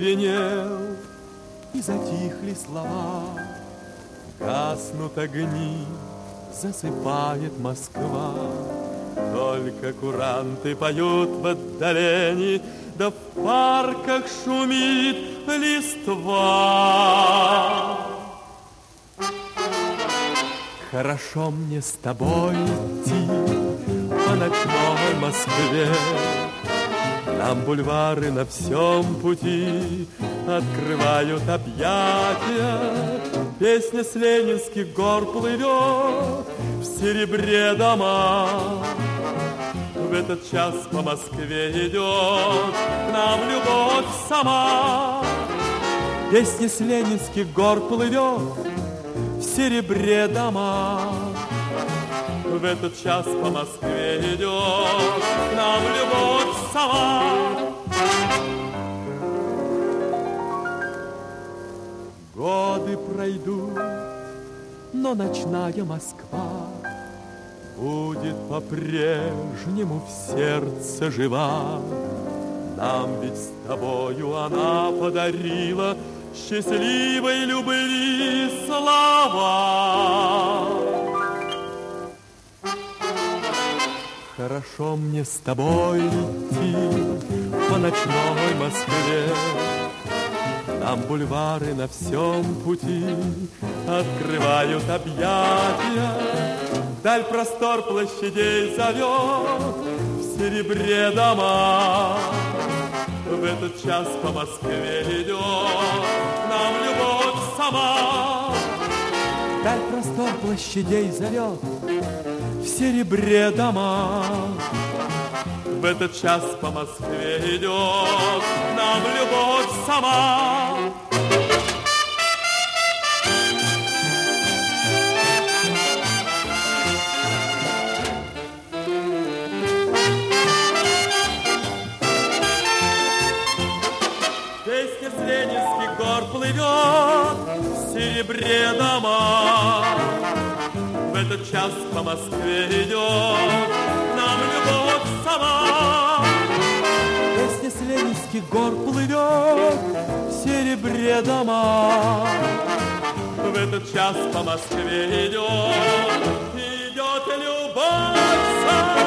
оцепенел, и затихли слова. Гаснут огни, засыпает Москва. Только куранты поют в отдалении, да в парках шумит листва. Хорошо мне с тобой идти по ночной Москве. Нам бульвары на всем пути открывают объятия. Песня с ленинских гор плывет в серебре дома. В этот час по Москве идет к нам любовь сама. Песня с ленинских гор плывет в серебре дома. В этот час по Москве идет к нам любовь сама. Годы пройдут, но ночная Москва будет по-прежнему в сердце жива. Нам ведь с тобою она подарила счастливой любви слова. Хорошо мне с тобой идти по ночной Москве. Нам бульвары на всем пути открывают объятия. Вдаль простор площадей зовет в серебре дома. В этот час по Москве идет к нам любовь сама. Вдаль простор площадей зовет в серебре дома. В этот час по Москве идет к нам любовь сама. Песня с ленинских гор плывет в серебре дома. В этот час по Москве идет к нам любовь сама. Песня с ленинских гор плывет в серебре дома. В этот час по Москве идет любовь сама.